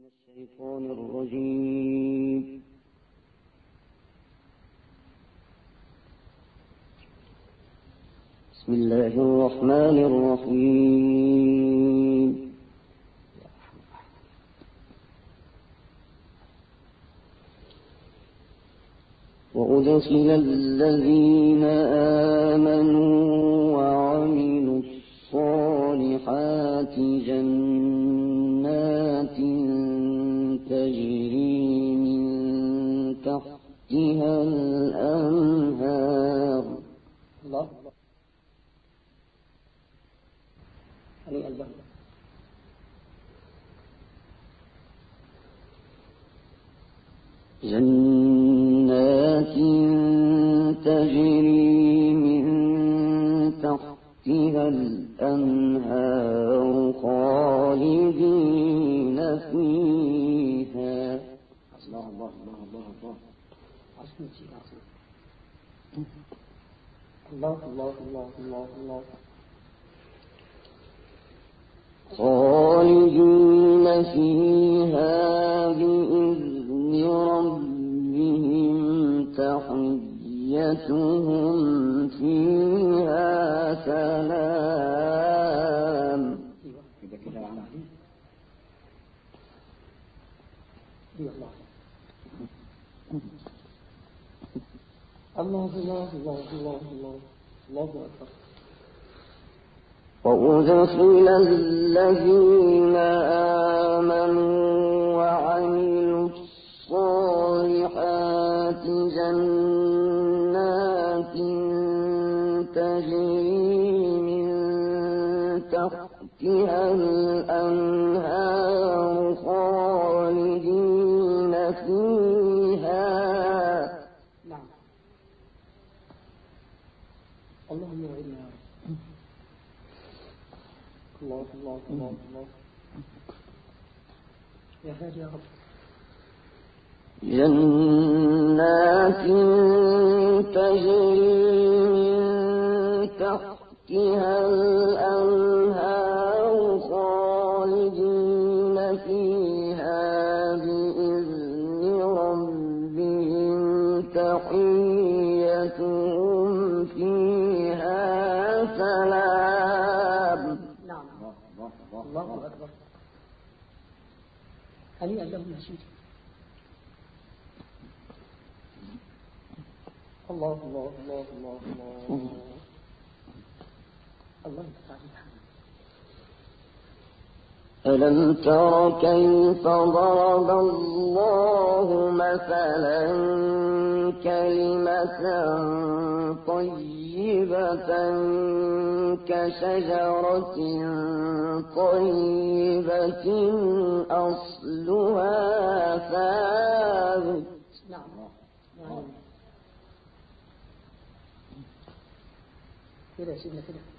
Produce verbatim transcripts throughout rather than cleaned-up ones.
الشيطان الرجيم. بسم الله الرحمن الرحيم. وأدخل الذين آمنوا وعملوا الصالحات جنات تجري من تحتها الأنهار. الله هنيئا لهم. جنات تجري من تحتها الأنهار خالدين فيها. الله الله الله الله الله الله الله الله الله الله خالدين فيها بإذن ربهم تحيتهم فيها سلام. الله الله الله الله الله الله أكبر. وأدخل الذين آمنوا وعملوا الصالحات جنات تجري من تحتها الأنهار خالدين فيها. نعم. اللهم وعدنا الله الله الله الله يا هادي يا رب. جنات تجري من تحتها الأنهار خالدين فيها بإذن ربهم تحيتهم فيها سلام. نعم. الله أكبر. هنيئا لهم يا سيدي. الله الله الله الله الله الله ألم تر كيف ضرب الله مثلا كلمة طيبة كشجرة طيبة أصلها ثابت. نعم. كده يا سيدنا كده.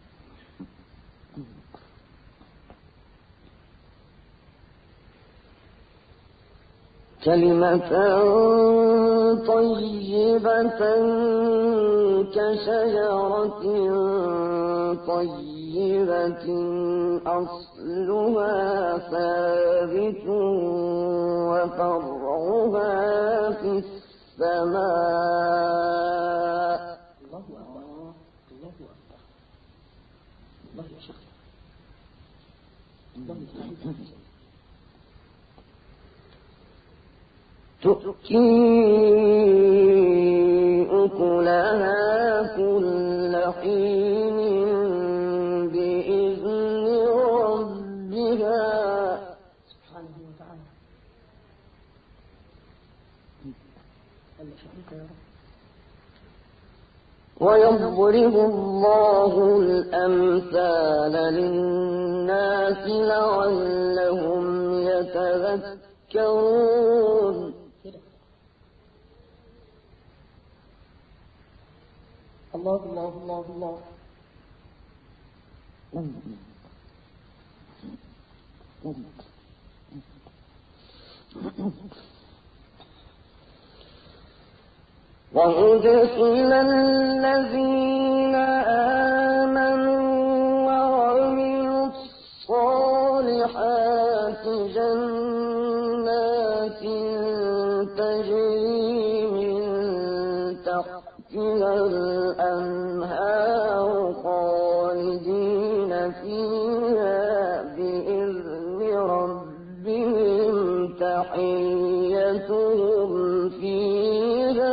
كلمة طيبة كشجرة طيبة أصلها ثابت وفرعها في السماء. الله أكبر. الله أكبر. الله يا شيخ. الله يسعدك. تؤتي أكلها كل حين بإذن ربها سبحانه وتعالى. ويضرب الله الأمثال للناس لعلهم يتذكرون. الله الله الله الله وأدخل الذين آمنوا وعملوا الصالحات جنات تجري من تحتها الأنهار خالدين فيها بإذن ربهم تحيتهم فيها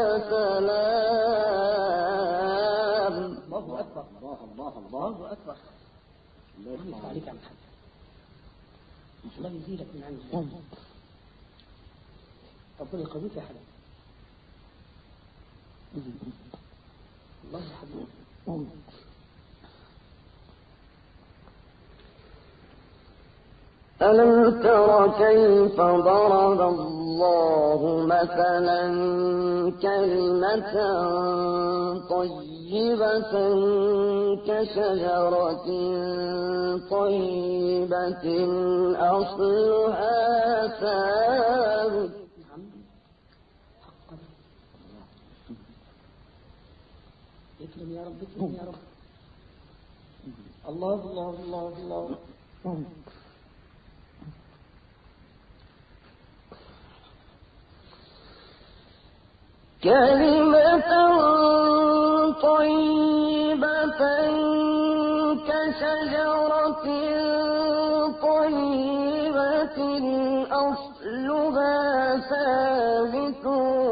سلام. الله أكبر الله الله الله أكبر. الله يفتح عليك يا محمد، الله يزيدك من عنده، ربنا يقويك يا حبيبي. الله يا حبيبي. ألم تر كيف ضرب الله مثلا كلمة طيبة كشجرة طيبة أصلها ثابت. اكرم يا رب، اكرم يا رب. الله الله الله الله. كلمة طيبة كشجرة طيبة أصلها ثابت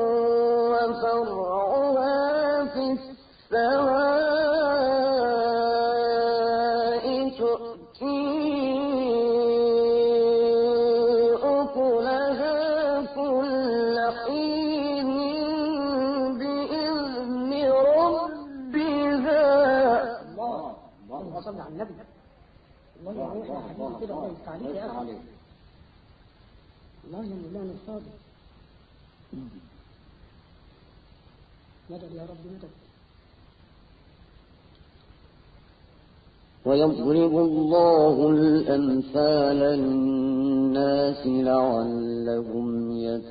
وفرعها في السماء تؤتي أكلها كل حين بإذن ربها. الله الله صل على النبي. الله يعيش يا حبيبي كده، الله يفتح عليك يا أخي. الله يا مولانا الصادق. مدد يا رب مدد. ويضرب الله الأمثال للناس لعلهم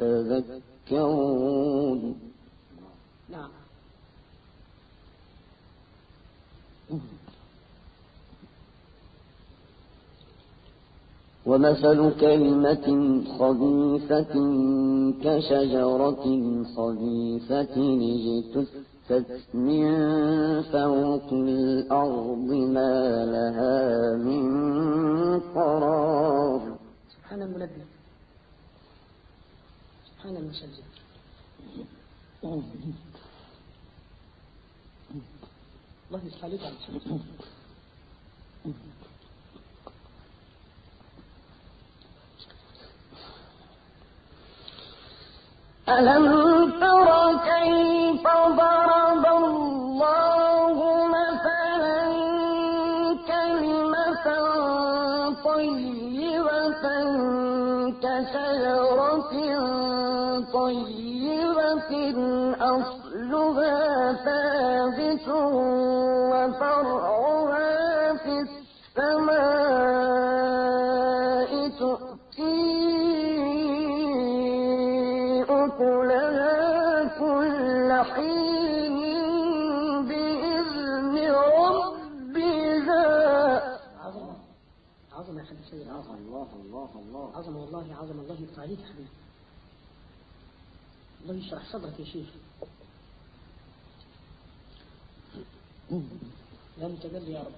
يتذكرون. نعم. ومثل كلمة خبيثة كشجرة خبيثة اجتثت من فوق الأرض ما لها من قرار. سبحان المنبه، سبحان المسجد. الله يفتح عليك على الشمس. ألم تر كيف ضرب الله مثلا كلمة طيبة كشجرة طيبة أصلها ثابت وفرعها في السماء تؤتي أكلها كل حين بإذن ربها. عظمة عظمة يا حبيبي سيد، عظمة الله الله الله عظمة والله عظمة. الله يفتح عليك يا حبيبي، الله يشرح صدرك يا شيخ. يا متجلي يا رب.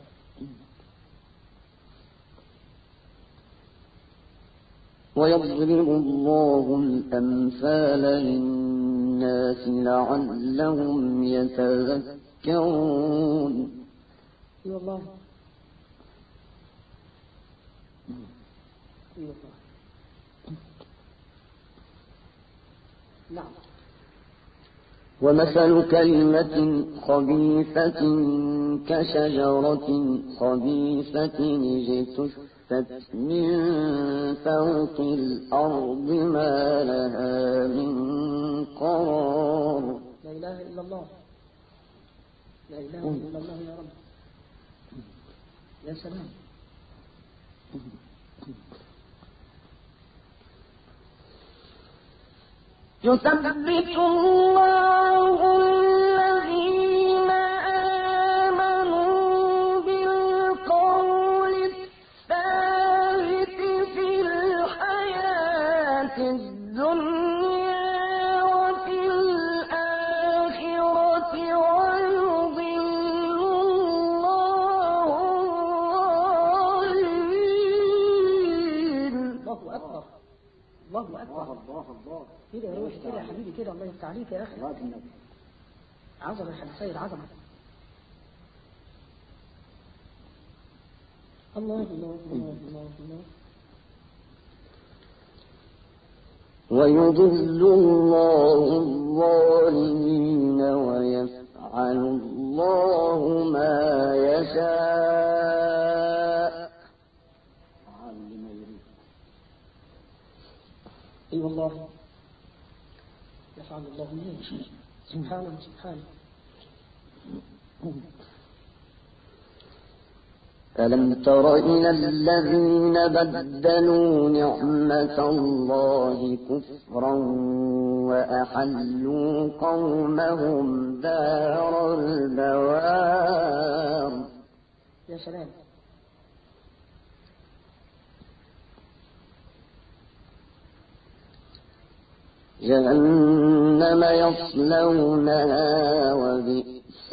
ويضرب الله الأمثال للناس لعلهم يتذكرون. اي والله اي والله. نعم. ومثل كلمة خبيثة كشجرة خبيثة اجتثت من فوق الأرض ما لها من قرار. لا إله إلا الله، لا إله إلا الله يا رب. يا سلام. يثبت الله الذين آمنوا بالقول الثابت في الحياة الدنيا وفي الآخرة ويضل الله الظالمين. الله أكبر الله أكبر الله الله كده يا روحي كده يا حبيبي كده. الله يفتح عليك يا أخي. عظمة يا حبيبي سيد عظمة. الله الله الله الله الله. ويضل الله الظالمين ويفعل الله ما يشاء. اي والله يفعل الله ما يشاء. سبحانه سبحانه. ألم تر إلى الذين بدلوا نعمة الله كفرا وأحلوا قومهم دار البوار. يا سلام. جهنم يصلونها وبئس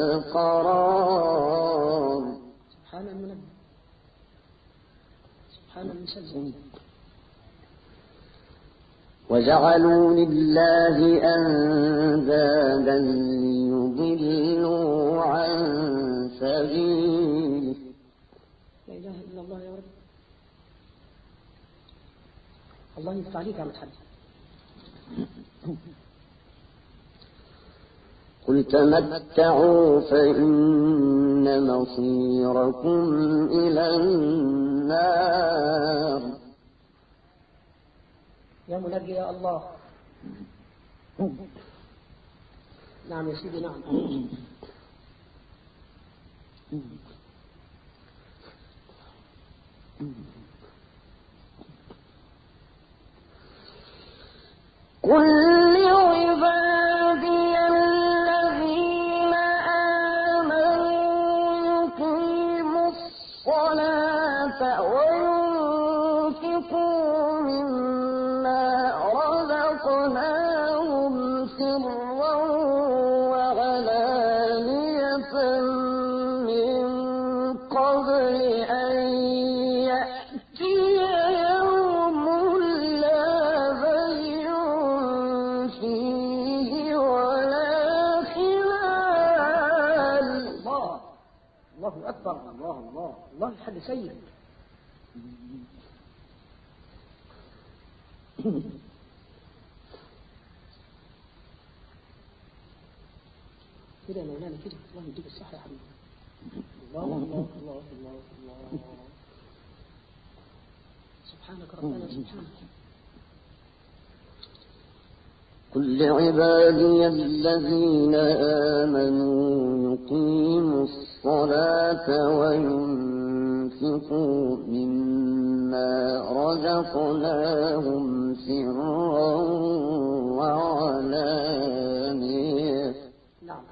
القرار. سبحان المنبه سبحان المسلم. وجعلوا لله أندادا ليضلوا عن سبيله. لا إله إلا الله يا رب. الله يفتح عليك يا متحدث. قل تمتعوا فإن مصيركم إلى النار. يا منجي يا الله. نعم يا سيدي نعم. قل لعبادي الذين آمنوا يقيموا الصلاة وينفقوا مما رزقناهم سرا وعلانية من قبل أن يأتي يوم لا بيع فيه ولا خلال. الله الله أكبر. الله الله الله الحد سيد. كده يا مولانا كده. الله يديك الصحة يا حبيبي. الله الله الله الله الله. سبحانك ربنا سبحانك. قل لعبادي الذين آمنوا يقيموا الصلاة وينفقوا مما رزقناهم سرا وعلانية. نعم.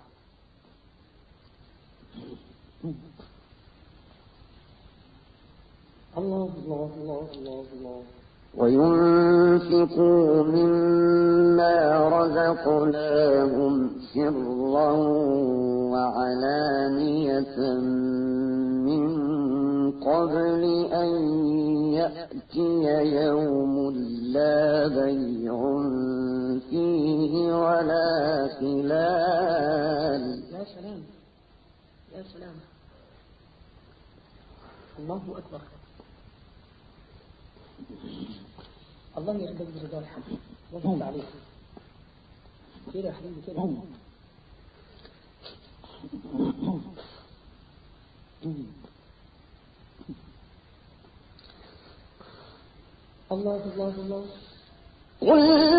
الله الله الله الله الله. وينفقوا مما رزقناهم سرا وعلانية من قبل أن يأتي يوم لا بيع فيه ولا خلال. يا سلام يا سلام. الله أكبر. الله يرضى برضا الحبيب. الله يرضى عليك كده يا حبيبي كده. الله الله الله. قل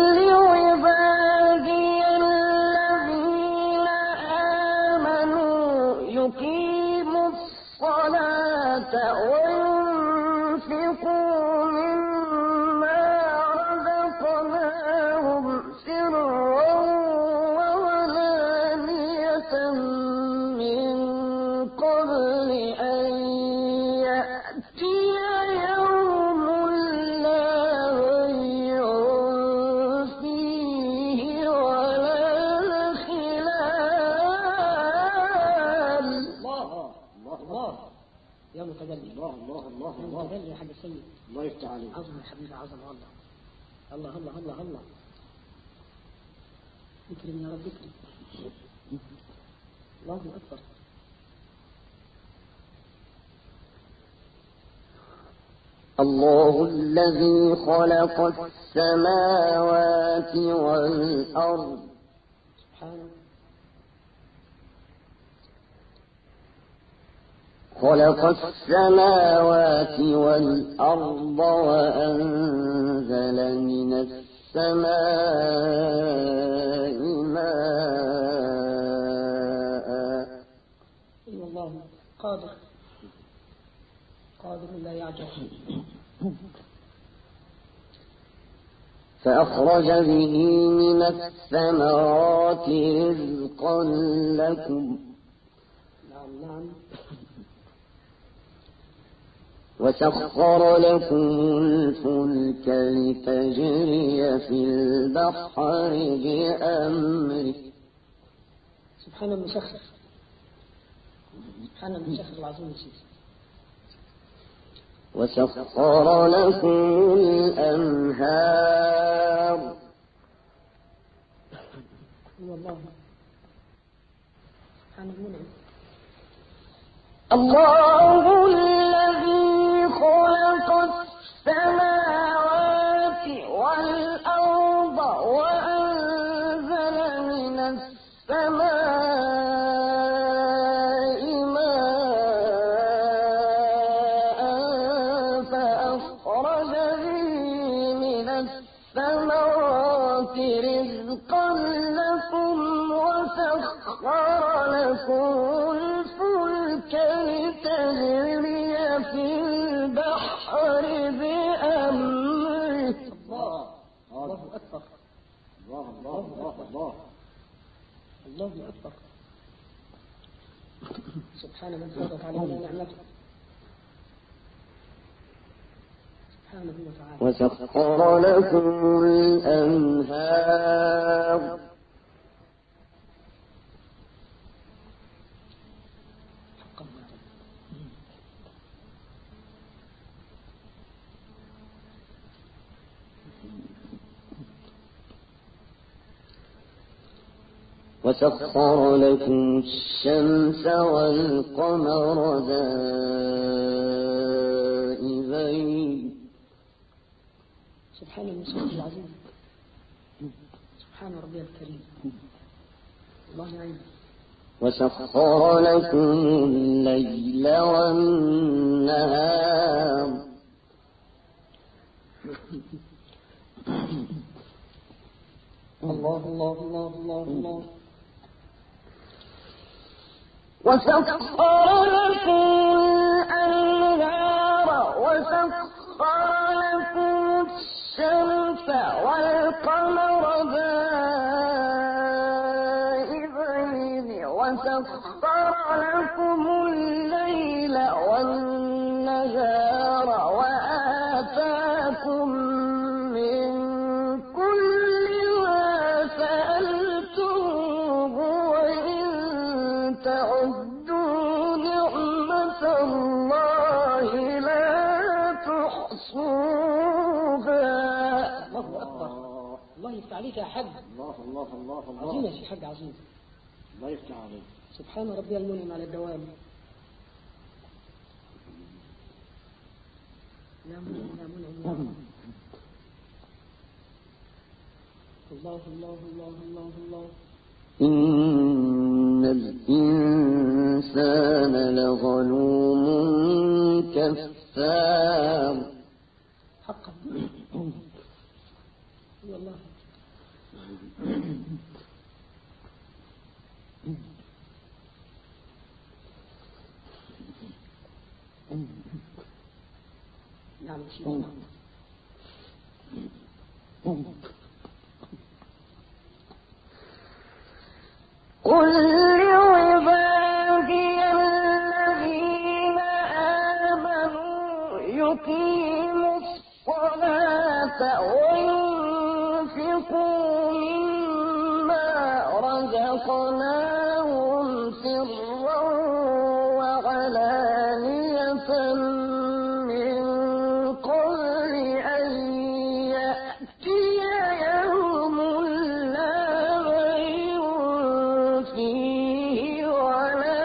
لعبادي الذين آمنوا يقيموا الصلاة وينفقوا مما رزقناهم سرا وعلانية من قبل أن يأتي يوم لا بيع عظمة يا حبيبي، عظمة والله. الله الله الله الله. اكرم يا رب اكرم. الله أكبر. الله الذي خلق السماوات والأرض سبحانه خلق السماوات والأرض وأنزل من السماء ماء. إن الله قادر قادر لا يعجز. فأخرج به من الثمرات رزقا لكم. نعم نعم. وسخر لكم الفلك لتجري في البحر بأمره. سبحان المسخر، سبحان المسخر العظيم يا سيدي. وسخر لكم الأنهار. والله سبحان المنعم. الله الذي خلق السماوات والأرض وأنزل من السماء ماء فأخرج به من الثمرات رزقا لكم وسخر لكم لتجري في البحر بأمره. الله الله أكبر. الله الله الله الله الله أكبر. سبحان من فضلت علينا نعمته سبحانه وتعالى. وسخر لكم الأنهار. وسخر لكم الشمس والقمر دائبين. سبحان المسخر العظيم. سبحان ربي الكريم. الله يعين. وسخر لكم الليل والنهار. الله الله الله الله الله. وسخر لكم الأنهار وسخر لكم الشمس والقمر دائبين وسخر لكم الليل والنهار وآتاكم من كل ما سألتموه وإن تعدوا نعمة الله لا تحصوها. الله أكبر. الله يفتح عليك يا حاج. الله الله الله الله. عظيم يا شيخ حاج عظيم. الله يفتح عليك. سبحان ربي المنعم على الدوام. يا منعم يا منعم يا منعم. الله الله الله الله الله. إن الإنسان لظلوم كفار. حقا والله. نعم شيخ. قل لعبادي الذين آمنوا يقيموا الصلاة وينفقوا مما رزقناهم سرا وعلانية من قبل يأتي يوم لا بيع فيه ولا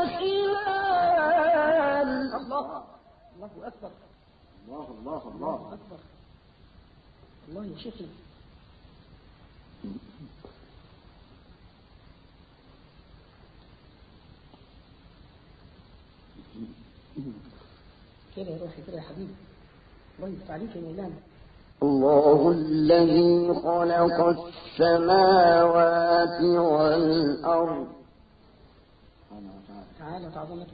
خلال. الله الله أكبر الله الله الله الله أكبر. الله يا شيخنا. كده يا روحي كده يا حبيبي. الله يفتح عليك يا مولانا. الله الذي خلق السماوات والأرض تعالى تعظمته.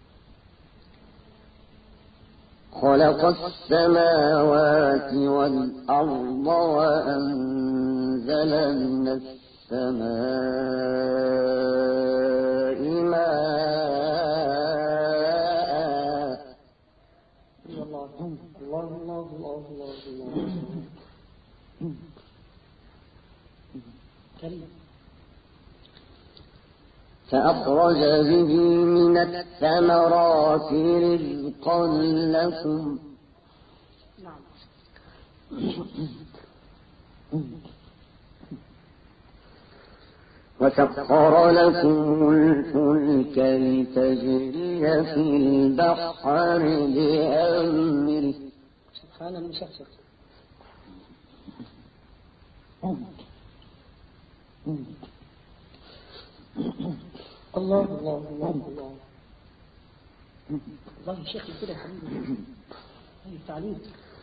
خلق السماوات والأرض وأنزل من السماء ماء. الله الله الله الله الله الله. كريم. فأخرج به من الثمرات رزقا لكم. نعم. وسخر لكم الفلك لتجري في البحر بأمره. سبحان المسخر. الله الله الله الله. الله يا شيخ كده يا حبيبي. هاي التعليم.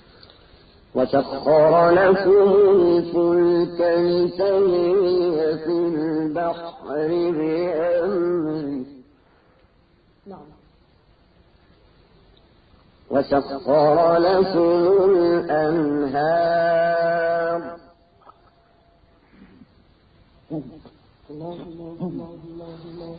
وسخر لكم الفلك لتجري في البحر بأمره. نعم. وسخر لكم الأنهار. الله الله الله الله الله.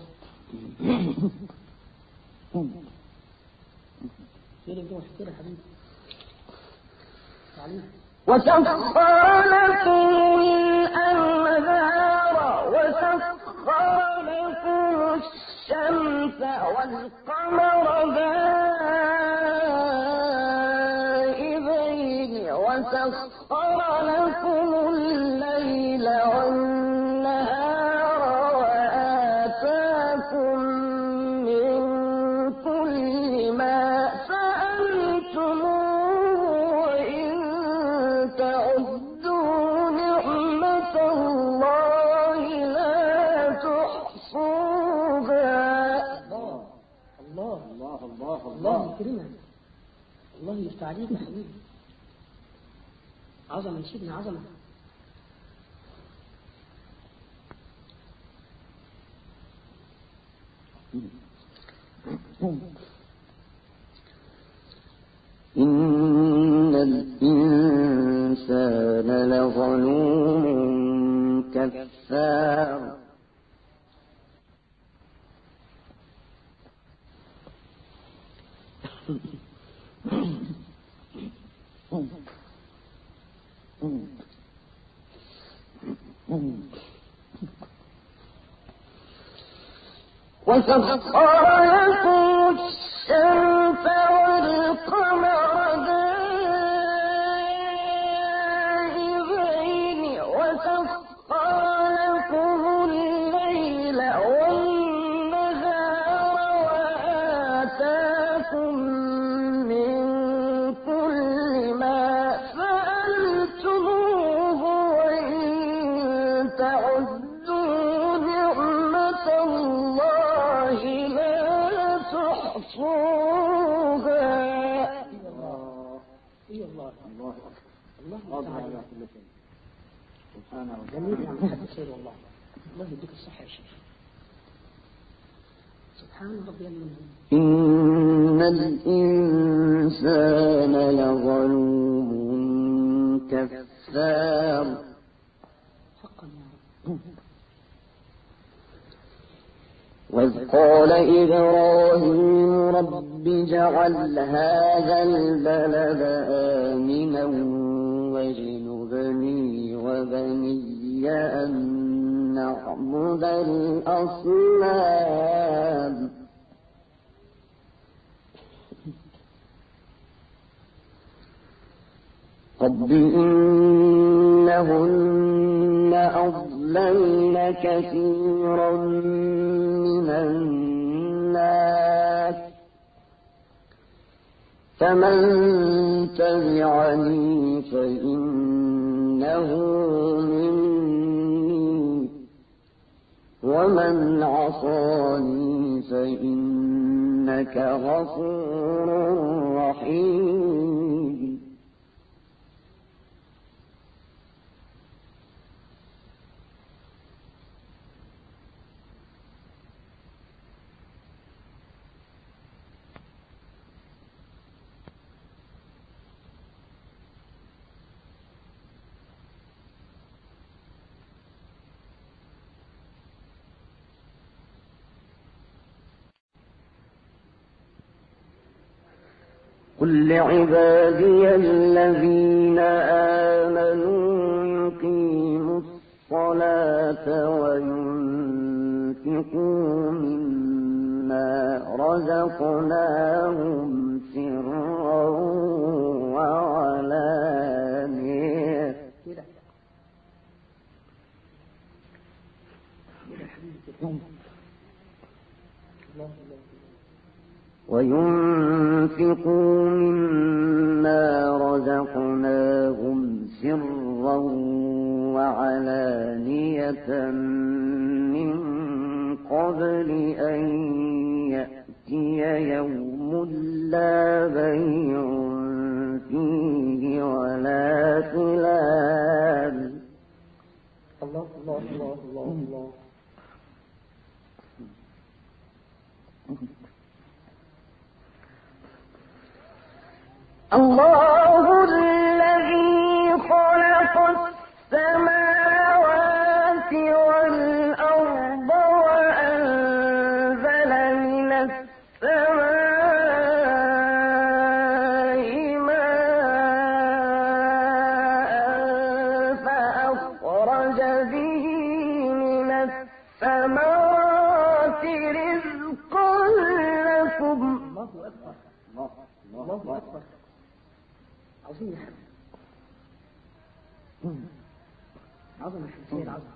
كده كده كده يا حبيبي. تعليم. وسخر لكم الأنهار وسخر لكم الشمس والقمر دائبين وسخر لكم الليل والنهار وآتاكم من كل ما سألتموه وإن تعدوا نعمة الله لا تحصوها. الله الله الله الله الله الله. يكرمك. الله يفتح عليك يا حبيبي. عظمة نسيبنا عظمة. إن الإنسان لظلوم كفار. وسخر لكم الشمس والقمر دائبين وسخر لكم الليل والنهار وآتاكم من كل ما سألتموه وإن تعدوا نعمة الله لا تحصوها. اي الله الله الله قادر يفتح على عليك. كل شيء سبحانه جميل يا وتعالى. محمد خير والله. الله يديك الصحة يا شيخ. سبحان ربي المنعم. إن الإنسان لظلوم كفار. حقا يا رب. وإذ قال إبراهيم رب اجعل هذا البلد آمنا واجنبني وبني أن نعبد الأصنام. رب إني أنهن أضللن كثيرا من الناس فمن تبعني فإنه مني ومن عصاني فإنك غفور رحيم. قل لعبادي الذين آمنوا يقيموا الصلاة وينفقوا مما رزقناهم سرا وعلانية وينفقوا مما رزقناهم سرا وعلانية من قبل أن يأتي يوم لا بيع فيه ولا خلال. الله الله الله الله الله. الله الذي خلق السماوات والأرض وأنزل من السماء ماء فأخرج به من الثمرات رزقا لكم. الله أكبر الله أكبر. عظيم يا حبيبي، عظمة حسين عظمة.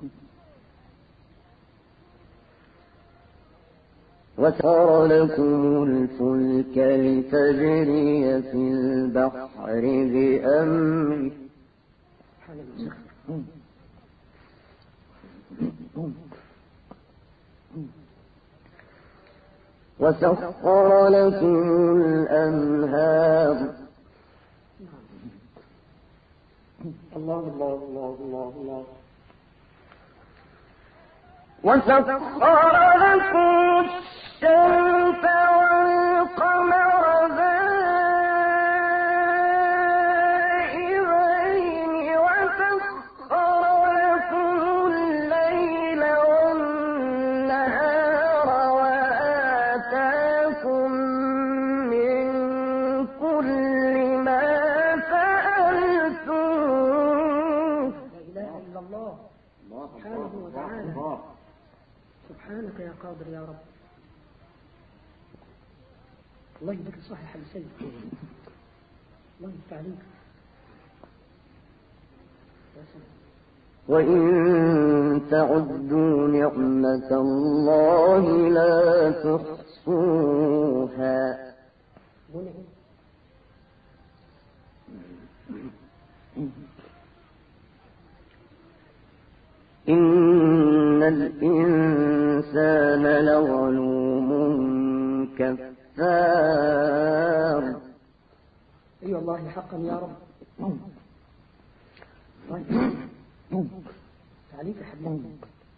وسخر لكم الفلك لتجري في البحر بأمره وسخر لكم الأنهار. الله الله الله الله الله. وسخر لكم الشمس والقمر دائبين وسخر لكم الليل والنهار وآتاكم من كل ما سألتم. لا إله إلا الله سبحانه وتعالى. سبحانك يا قادر يا رب. الله يبارك الصحة يا حبيب سيد. الله يفتح عليك. وإن تعدوا نعمة الله لا تحصوها. إن الإنسان لظلوم كفار. أي والله حقا يا رب. تعليق يا حبيبي.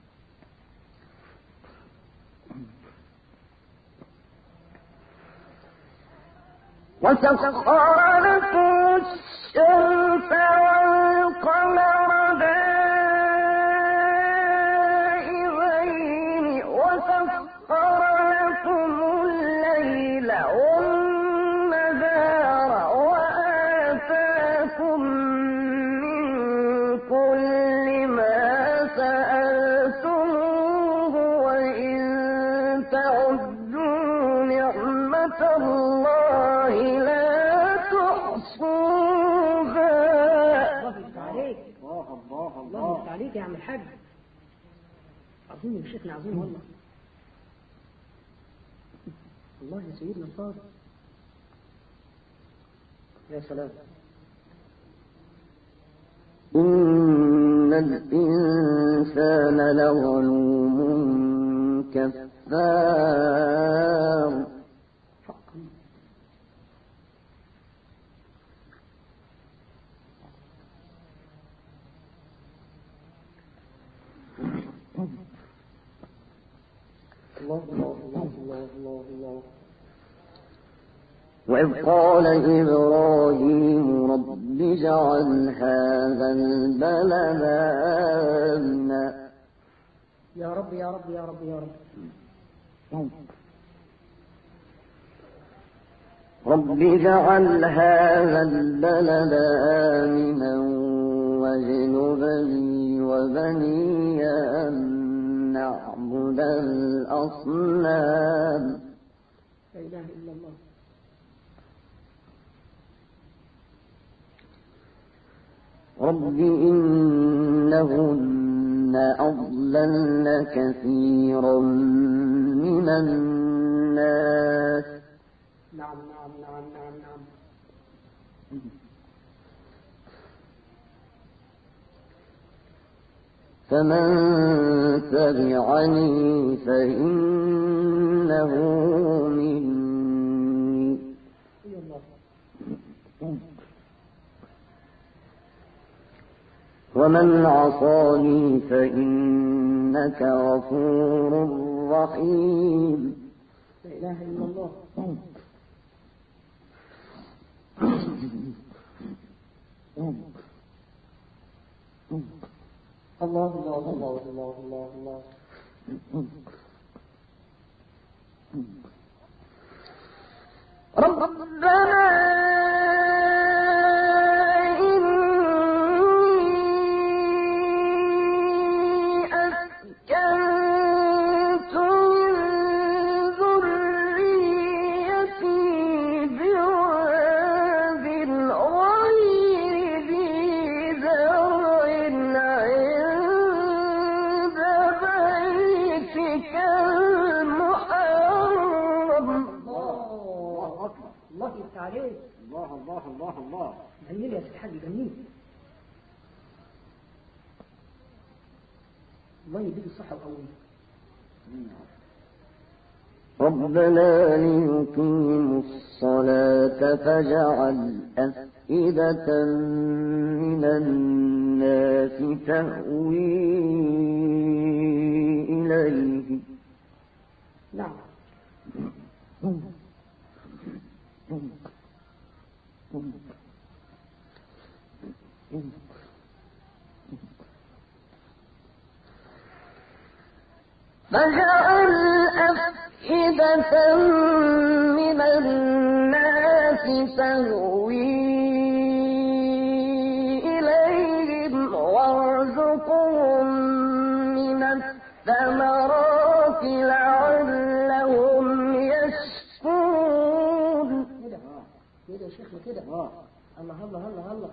وسخر لكم الشمس والقمر دائبين وسخر لكم الليل والنهار وآتاكم من كل ما سألتموه وإن تعدوا نعمة الله لا تحصوها. عليك يا عم الحاج. عظيم يا شيخنا، عظيم والله. الله يا سيدنا الفاضل. يا سلام. إن الإنسان لظلوم كفار. الله الله الله الله الله الله. وإذ قال إبراهيم رب اجعل هذا البلد آمنا. يا رب يا رب يا رب يا رب. رب اجعل هذا البلد آمنا واجنبني وبني أن نعبد الأصنام. لا إله إلا الله. رب إنهن أضللن كثيرا من الناس. نعم نعم نعم نعم نعم. فمن تبعني فإنه مني ومن عصاني فإنك غفور رحيم. لا إله إلا الله. الله الله الله الله الله الله. ربنا الله الله الله الله. جميل يا سيد الحاج، جميل. الله يديك الصحة والقوة. ربنا ليقيموا الصلاة فاجعل أفئدة من الناس تهوي إليه. نعم. فجعل أفئدة من الناس تهوي إليهم وارزقهم من الثمرات لعلهم يشكرون. كده كده يا شيخنا كده. الله الله الله الله.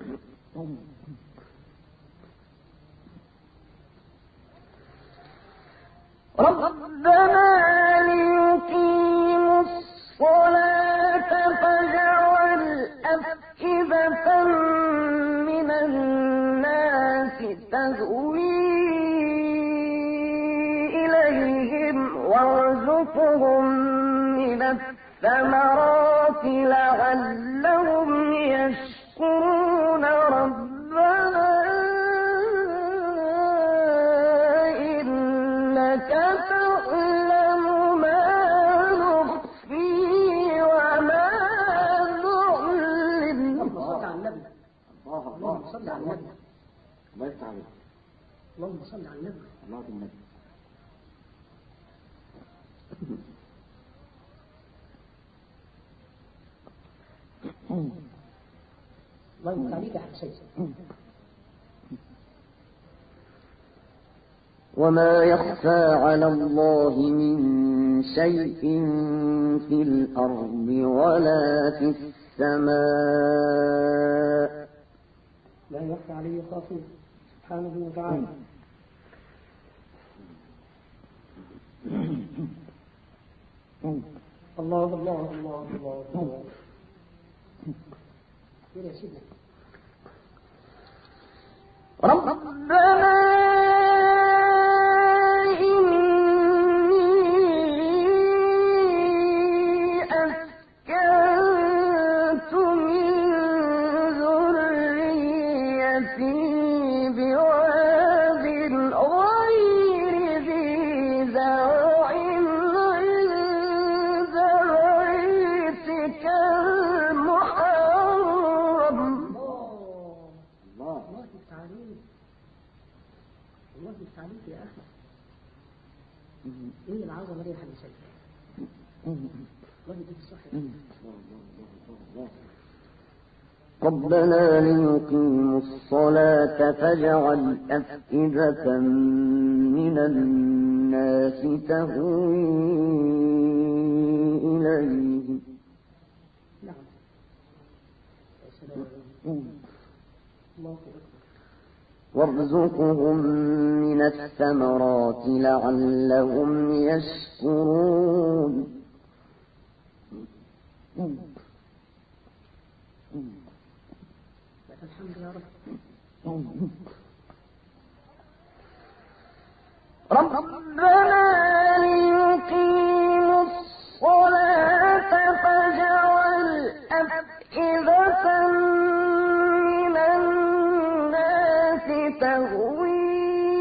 ربنا ليقيموا الصلاة فاجعل أفئدة من الناس تهوي إليهم وارزقهم من الثمرات لعلهم يشكرون. ربنا إنك تعلم ما نخفي وما نعلن. اللهم صل على النبي. الله الله. اللهم صل على النبي. الله يفتح عليك. اللهم صل على النبي. الله النبي. الله يفتح عليك يا حسين. وما يخفى على الله من شيء في الأرض ولا في السماء. لا يخفى عليه خافيه سبحانه وتعالى. الله الله الله الله الله. يا سيدنا ربنا عليك يا أخي. إيه العظمة دي يا حبيبي سيد؟ الله يديك الصحة. ربنا ليقيموا الصلاة فاجعل أفئدة من الناس تهوي إليهم. نعم. الله أكبر. وارزقهم من الثمرات لعلهم يشكرون. الحمد لله رب. ربنا ليقيموا الصلاة فاجعل أفئدة من الناس تهوي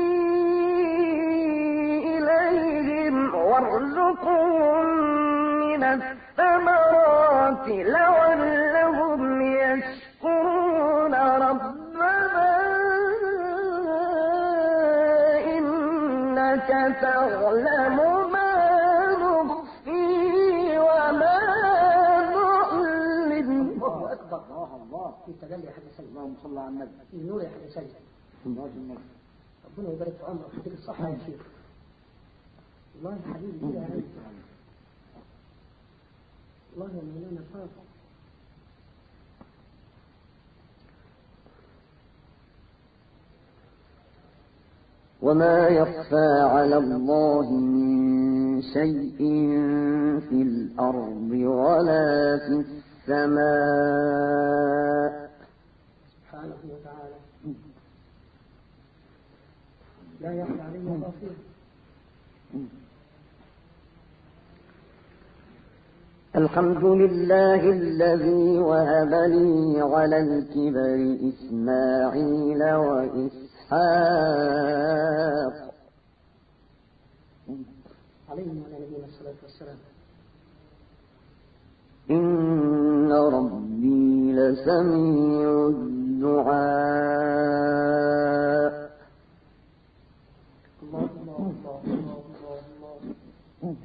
إليهم وارزقهم من الثمرات لعلهم يشكرون. ربنا إنك تعلم ما نخفي وما نعلن. الله أكبر. الله الله. في تجلي يا حبيبي سيد. اللهم صل على النبي. في نور يا حبيبي سيد. ربنا يبارك في عمرك ويديك الصحة يا شيخ. الله يا حبيبي كده يا رب. الله يا مولانا فاضل. وما يخفى على الله من شيء في الأرض ولا في السماء سبحانه وتعالى لا يخفى عليه خافيه. الحمد لله الذي وهب لي على الكبر إسماعيل وإسحاق عليهم وعلى نبينا الصلاة والسلام. إن ربي لسميع الدعاء. الله الله الله الله الله.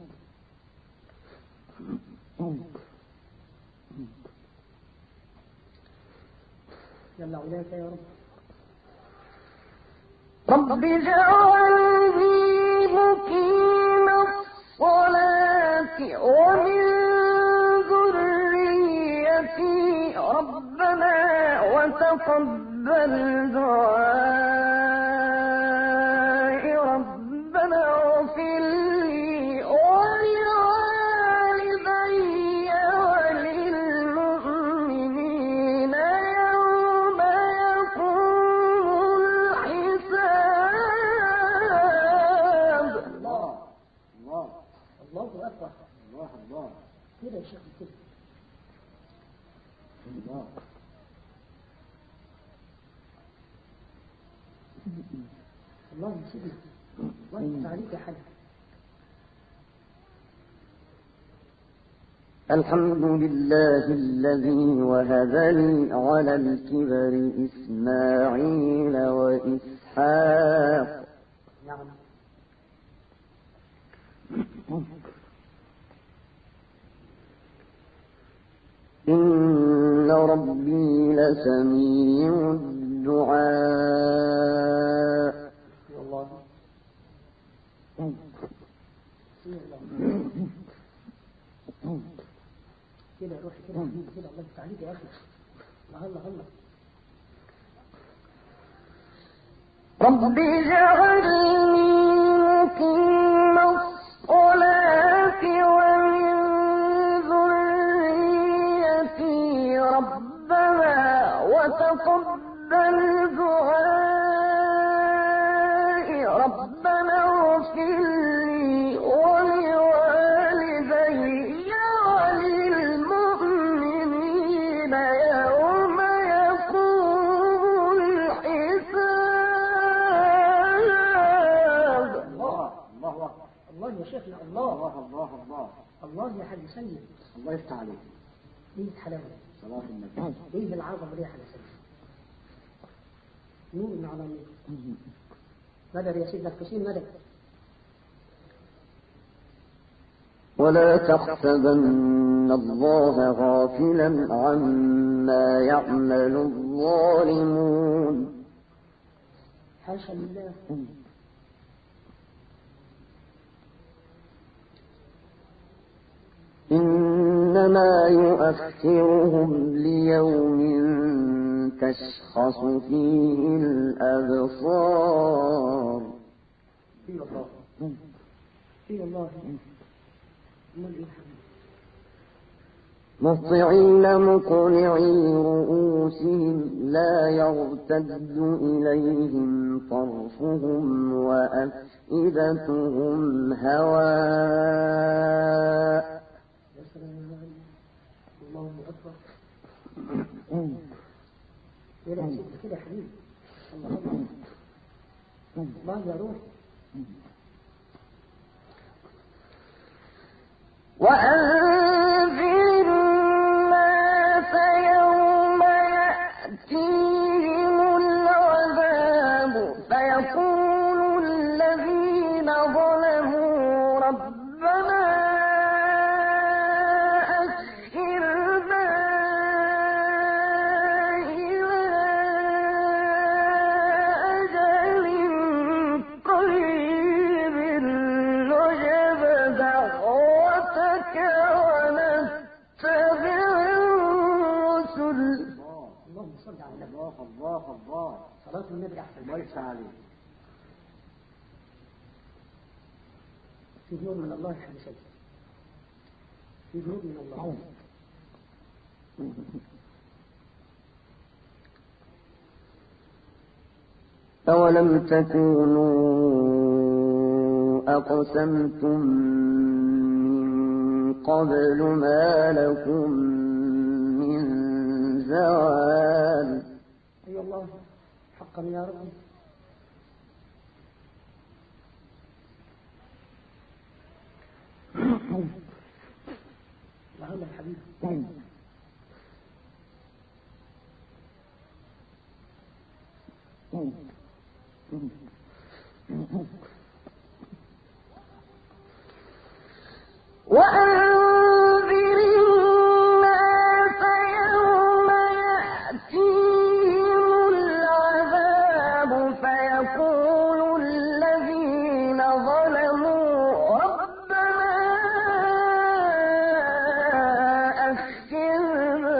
يلا عليك يا رب. رب اجعلني مقيم الصلاة ومن ذريتي ربنا وتقبل دعائي. ربنا اغفر لي ولوالدي وللمؤمنين يوم يقوم الحساب. الله الله الله أكبر. الله الله. كده يا شيخ كده. الله. الله يسيدنا. الله يفتح عليك يا حاج. الحمد لله الذي وهب لي على الكبر إسماعيل وإسحاق. نعم. إن ربي لسميع الدعاء. والله. كده روح كده كده. الله يفتح عليك يا أخي. الله الله الله. رب اجعلني مقيم الصلاة ومن الله الله الله الله الله يا حاج سيد. الله يفتح عليك. ايه الحلاوة، صلاة النبي. ايه العظمة دي يا حاج سيد. نور من على نور. مدد يا سيدنا الحسين مدد. ولا تحسبن الله غافلا عما يعمل الظالمون. حاشا لله. إنما يؤخرهم ليوم تشخص فيه الأبصار. في الله في الله مهطعين مقنعي رؤوسهم لا يرتد إليهم طرفهم وأفئدتهم هواء. الله أكبر. كده كده حبيبي. الله الله يا روح. وأنذر الناس يوم يأتيهم العذاب فيقول الذين ظلموا ربنا أخرنا إلى أجل قريب نجب دعوتك ونتبع الرسل. اللهم صل على النبي. الله الله الله. صلاة النبي أحسن. الله يفتح عليك. في نور من الله يا حبيبي سيد. في نور من الله. أولم تكونوا أقسمتم من قبل ما لكم من زوال. أي الله حقا يا رب. لعل الحبيب. وأنذر الناس يوم يأتيهم العذاب فيقول الذين ظلموا ربنا أخرنا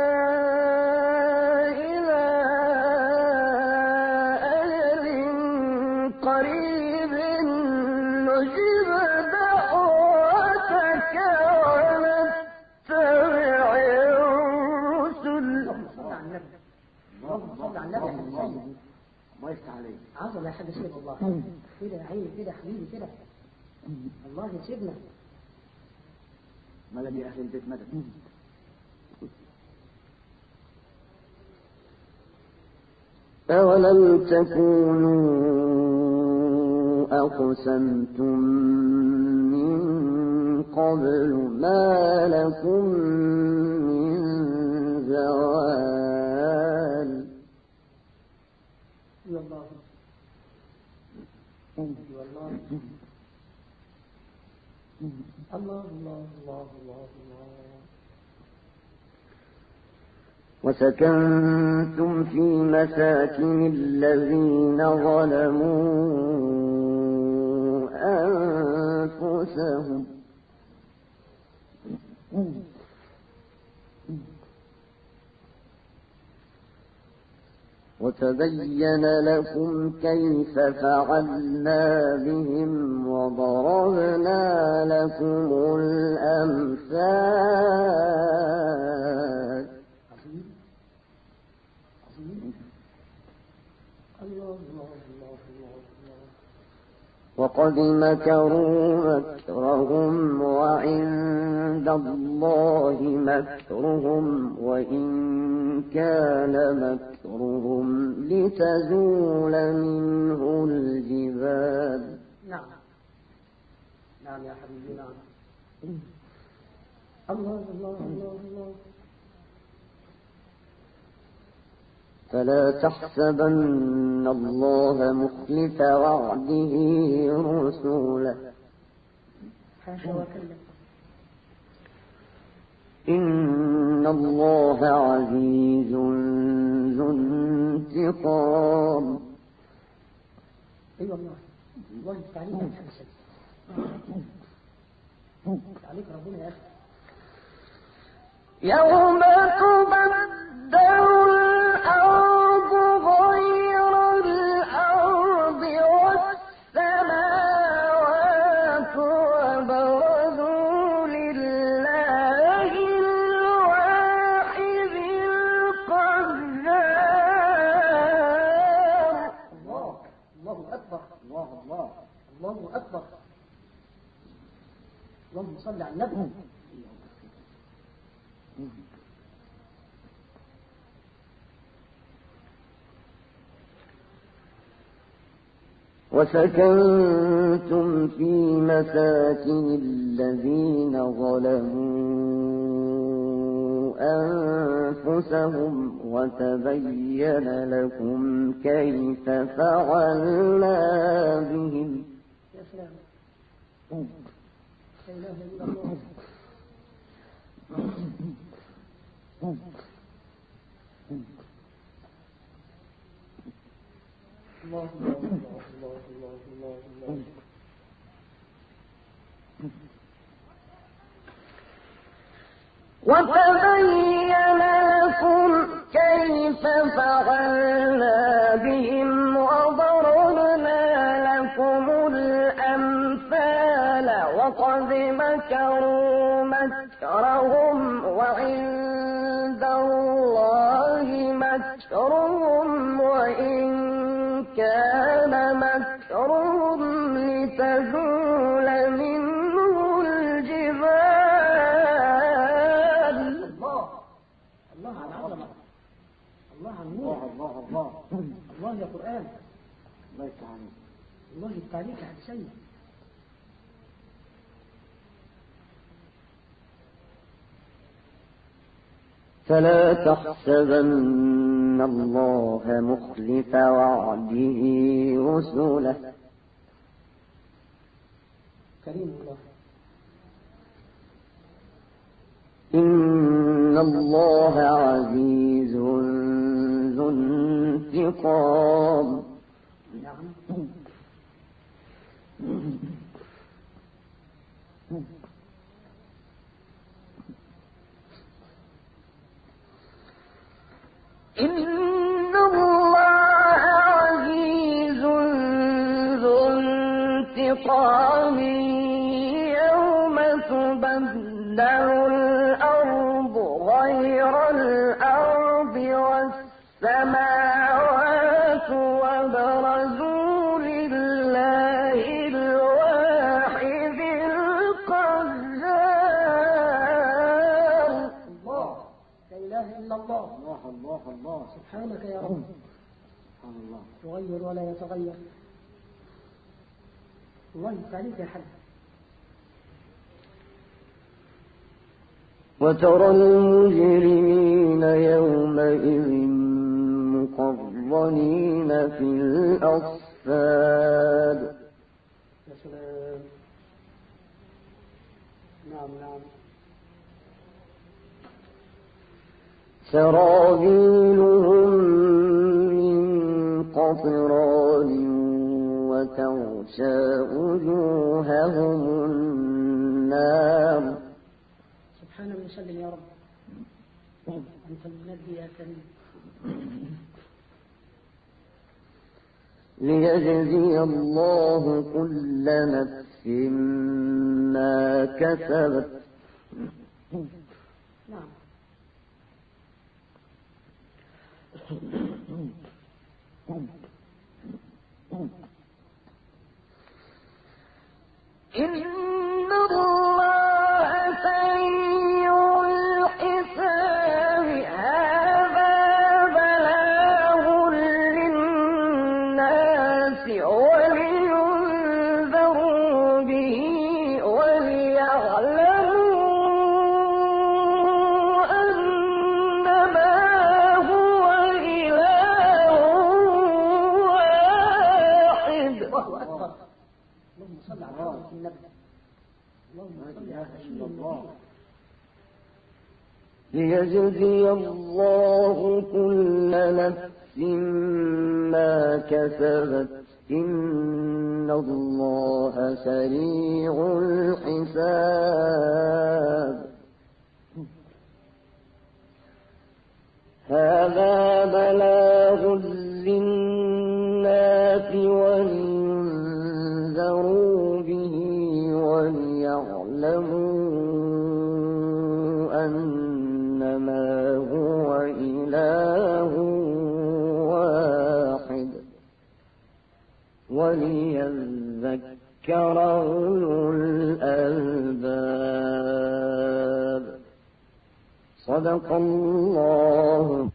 إلى أجل قريب نجب دعوتك ونتبع الرسل. اللهم صل على النبي. اللهم صل على النبي يا حبيبي سيد. الله يفتح عليك. عظمة يا حبيبي سيد الله. كده يا عيني كده يا حبيبي كده. الله يسيبنا. مدد يا أهل البيت مدد. أولم تكونوا أقسمتم من قبل ما لكم من زوال. يا الله يا الله الله الله الله الله الله. وسكنتم في مساكن الذين ظلموا أنفسهم وتبين لكم كيف فعلنا بهم وضربنا لكم الأمثال. الله الله الله الله. وقد مكروا مكرهم وعند الله مكرهم وإن كان مكرهم لتزول منه الجبال. نعم نعم نعم يا حبيبي نعم. الله الله الله الله. فلا تحسبن الله مخلف وعده رسوله حاشا وكلا. إن الله عزيز ذو انتقام. اي والله والله تعليق حسن. تعليق ربنا يا اخي. يوم تبدل الأرض غير الأرض والسماوات وبرزوا لله الواحد القهار. الله الله أكبر. الله الله الله أكبر. اللهم صل على النبي. وسكنتم في مساكن الذين ظلموا أنفسهم وتبين لكم كيف فعلنا بهم. يا سلام. لا إله إلا الله. الله الله الله الله الله الله. وتبين لكم كيف فعلنا بهم وضربنا لكم الأمثال وقد مكروا مكرهم وعند الله مكرهم وإن كان مكرهم لتزول منه الجبال. الله الله على العظمة. الله على النور. الله الله الله يا قرآن. الله يفتح عليك. الله يفتح عليك يا حسين. فلا تحسبن الله مخلف وعده رسله. كريم الله. إن الله عزيز ذو انتقام. نعم. إن الله عزيز ذو انتقام يوم تبدل الأرض غير الأرض والسماوات وبرزوا لله الواحد القهار. الله لا إله إلا الله. الله الله الله سبحانك يا رب. سبحان الله. تغير ولا يتغير. الله يفتح عليك يا حبيبي. وترى المجرمين يومئذ مقرنين في الأصفاد. يا سلام. نعم نعم. سرابيلهم من قطران وتغشى وجوههم النار. سبحان من يسلم يا رب. أنت المنبي يا كريم. ليجزي الله كل نفس ما كسبت. نعم. إن الله سريع الحساب. هذا بلاغ للناس ولينذروا به الله أكبر. اللهم صل على حضرة النبي. اللهم صل على رسول الله. ليجزي الله كل نفس ما كسبت إن الله سريع الحساب. هذا بلاغ للناس ولينذروا به وليعلموا أنما هو إله واحد وليذكر أولو الألباب. صدق الله.